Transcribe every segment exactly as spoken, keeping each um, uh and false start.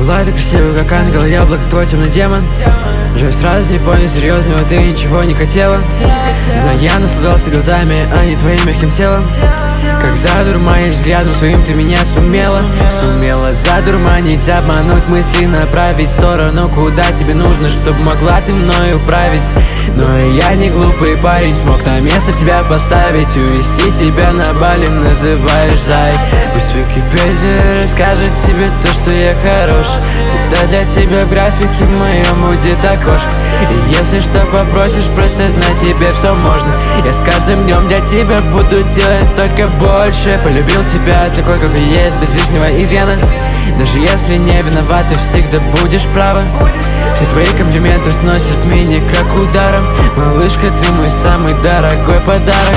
Была ты красивая, как ангел, яблоко, твой темный демон. Жаль, сразу не понял серьезного, ты ничего не хотела. Знаю, я наслаждался глазами, а не твоим мягким телом. Как задурманить взглядом своим ты меня сумела. Сумела задурманить, обмануть, мысли направить в сторону, куда тебе нужно, чтобы могла ты мною управить. Но и я не глупый парень, смог на место тебя поставить, увести тебя на Бали, называешь зай. Пусть Википедия расскажет тебе то, что я хорош. Всегда для тебя в графике моем будет окошко. И если что попросишь, просто знай, тебе все можно. Я с каждым днем для тебя буду делать только больше. Полюбил тебя такой, как и есть, без лишнего изъяна. Даже если не виноват, ты всегда будешь права. Все твои комплименты сносят меня как ударом. Малышка, ты мой самый дорогой подарок.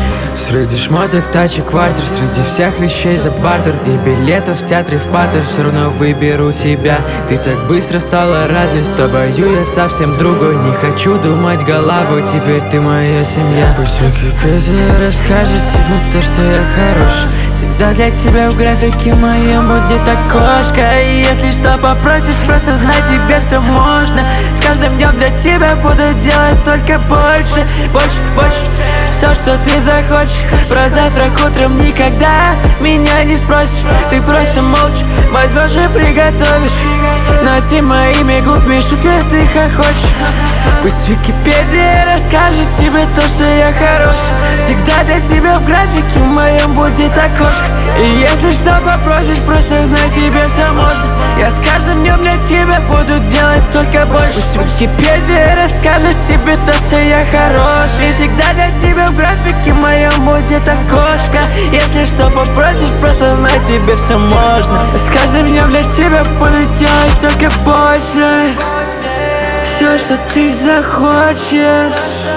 Среди шмоток, тачек, квартир, среди всех вещей за бартер и билетов в театре в Паттер, все равно выберу тебя. Ты так быстро стала родной, с тобою я совсем другой. Не хочу думать головой, теперь ты моя семья. Пусть Википедия расскажет тебе то, что я хорош. Всегда для тебя в графике моем будет окошко. И если что попросишь, просто знай, тебе все можно. С каждым днем для тебя буду делать только больше, больше, больше. Все, что ты захочешь. Про завтрак утром никогда меня не спросишь. Ты просто молча возьмешь и приготовишь. Над всеми моими глупыми шутками ты хохочешь. Пусть Википедия расскажет тебе то, что я хорош. Всегда для тебя в графике моем будет окошко. И если что попросишь, просто знай, тебе все можно. Я с каждым днем для тебя буду делать только больше. Пусть Википедия расскажет тебе то, что я хорош. И всегда для тебя в графике моем будет окошко. Если что попросишь, просто знай, тебе все можно. С каждым днем для тебя буду делать только больше. Все, что ты захочешь,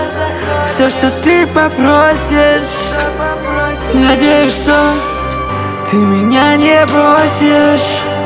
все, что ты попросишь. Надеюсь, что ты меня не бросишь.